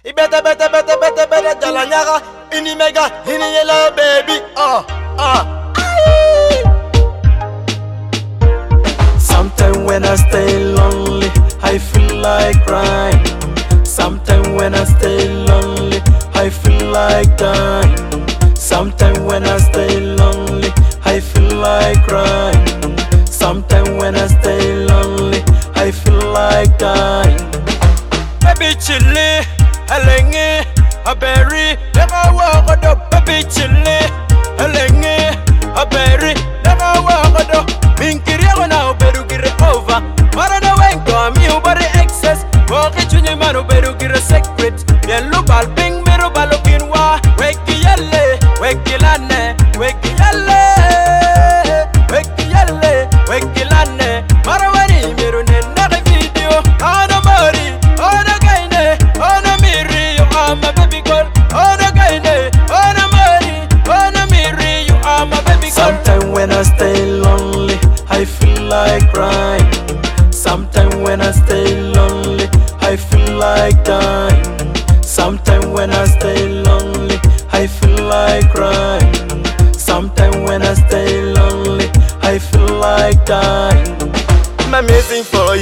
I better Jalanyara, ini mega, ini yellow baby. Sometimes when I stay lonely, I feel like crying. Sometimes when I stay lonely, I feel like dying. Sometimes when I stay lonely, I feel like crying. Sometimes when I stay lonely, I feel like dying. Baby chili, alenge, a berry, never walk on the baby chili, alenge, a berry, never walk on the Minkiria now, better get it over. Marana went to me, but the excess, walk it to your man, better get a secret. Yellow ball, ping, mirror, balloon, wa, wake yelle, wake yelane, wake yelle, wake yelle, wake yelane, Marawari, mirror, another video, on a body, on a guy, on a mirror, you are my baby girl, on a guy, on a body, on a mirror, you are my baby girl. Sometimes when I stay lonely, I feel like crying. Sometimes when I stay lonely, I feel like dying. Sometimes when I stay lonely, I feel like crying. Sometimes when I stay lonely, I feel like dying. My missing for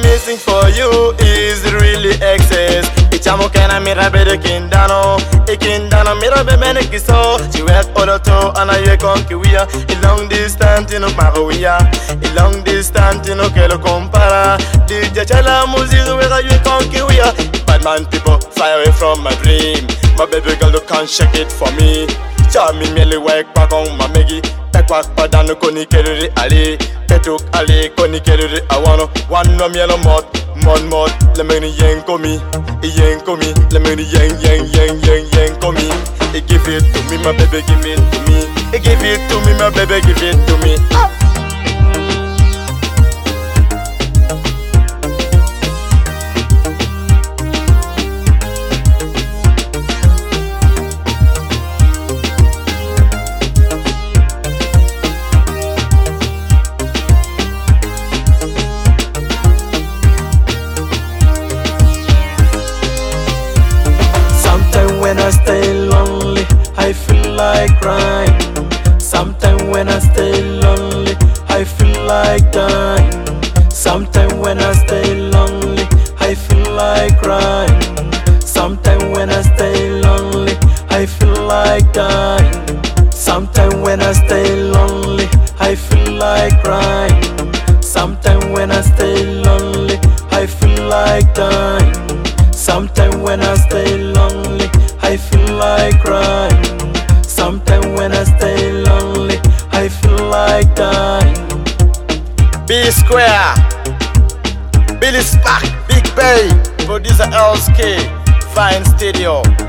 you is really excess. Ichamo kena mira bede kindano, ikindano mira be mene kiso. She wet odoto ana ye konkiwia. A long distance no marawia, a long distance no kelo compara. DJ chala music where you konkiwia. Bad man people fly away from my dream. My baby girl you can't shake it for me. Charming me work back on my Meggie. Back padano koni keluri ali. Petuk ali koni keluri awano. One no mielo mod. Le meni yen komi, yen komi. Le meni yen komi. Give it to me, my baby, give it to me. Give it to me, my baby, give it to me. When I stay lonely, I feel like crying. Sometimes when I stay lonely, I feel like dying. Sometimes when I stay lonely, I feel like crying. Sometimes when I stay lonely, I feel like dying. Sometimes when I stay lonely, I feel like crying. Sometimes when I stay lonely, I feel like dying. Sometimes when I stay lonely, I feel like crying. Sometimes when I stay lonely, I feel like dying. B Square, Billy Spark, Big Bay, producer LSK, Fine Studio.